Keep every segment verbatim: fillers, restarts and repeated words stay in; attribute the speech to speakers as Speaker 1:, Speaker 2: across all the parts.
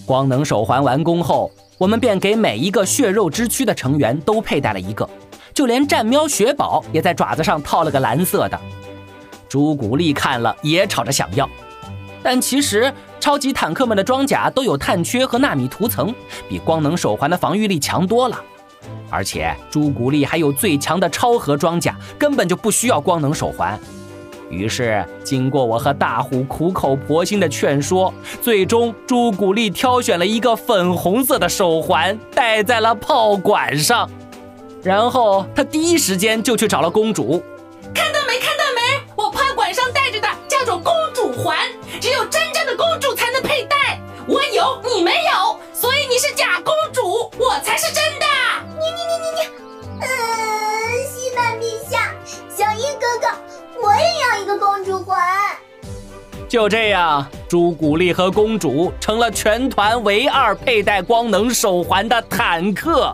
Speaker 1: 光能手环完工后，我们便给每一个血肉之躯的成员都佩戴了一个，就连战喵雪宝也在爪子上套了个蓝色的。朱古力看了也吵着想要，但其实超级坦克们的装甲都有碳缺和纳米涂层，比光能手环的防御力强多了。而且朱古力还有最强的超核装甲，根本就不需要光能手环。于是经过我和大虎苦口婆心的劝说，最终朱古力挑选了一个粉红色的手环戴在了炮管上，然后他第一时间就去找了公主。
Speaker 2: 看到没看到没，我炮管上戴着的叫做公主环，只有真正的公主才能佩戴，我有你没有，所以你是假公主，我才是真的。
Speaker 3: 你你你你你，呃，西曼陛下，小樱哥哥，我也要一个公主环。
Speaker 1: 就这样，朱古力和公主成了全团唯二佩戴光能手环的坦克。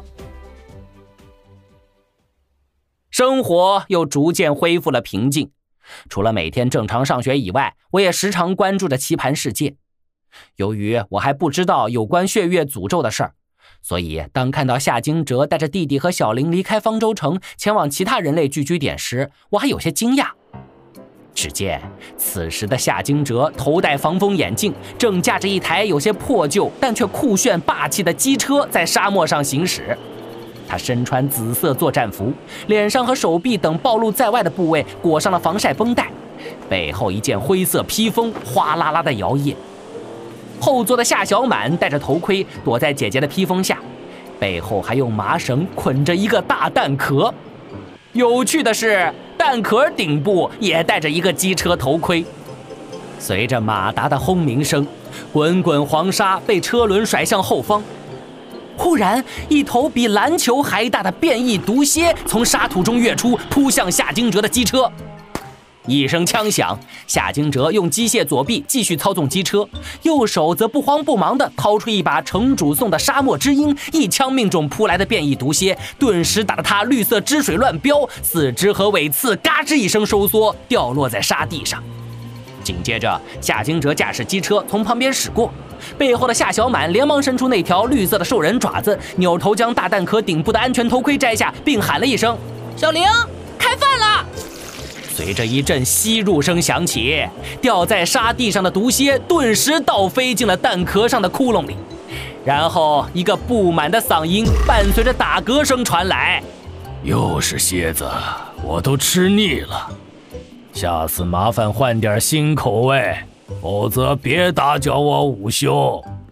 Speaker 1: 生活又逐渐恢复了平静，除了每天正常上学以外，我也时常关注着棋盘世界。由于我还不知道有关血月诅咒的事儿，所以当看到夏惊蛰带着弟弟和小玲离开方舟城，前往其他人类聚居点时，我还有些惊讶。只见此时的夏惊蛰头戴防风眼镜，正驾着一台有些破旧但却酷炫霸气的机车在沙漠上行驶。他身穿紫色作战服，脸上和手臂等暴露在外的部位裹上了防晒绷带，背后一件灰色披风哗啦啦的摇曳。后座的夏小满戴着头盔，躲在姐姐的披风下，背后还用麻绳捆着一个大弹壳。有趣的是，弹壳顶部也戴着一个机车头盔。随着马达的轰鸣声，滚滚黄沙被车轮甩向后方。忽然，一头比篮球还大的变异毒蝎从沙土中跃出，扑向夏惊蛰的机车。一声枪响，夏惊蛰用机械左臂继续操纵机车，右手则不慌不忙地掏出一把城主送的沙漠之鹰，一枪命中扑来的变异毒蝎，顿时打得它绿色汁水乱飙，四肢和尾刺嘎吱一声收缩，掉落在沙地上。紧接着，夏惊蛰驾驶机车从旁边驶过，背后的夏小满连忙伸出那条绿色的兽人爪子，扭头将大弹壳顶部的安全头盔摘下，并喊了一声：“小玲，开饭了！”随着一阵吸入声响起，掉在沙地上的毒蝎顿时倒飞进了弹壳上的窟窿里，然后一个不满的嗓音伴随着打嗝声传来：“
Speaker 4: 又是蝎子，我都吃腻了，下次麻烦换点新口味，否则别打搅我午休。”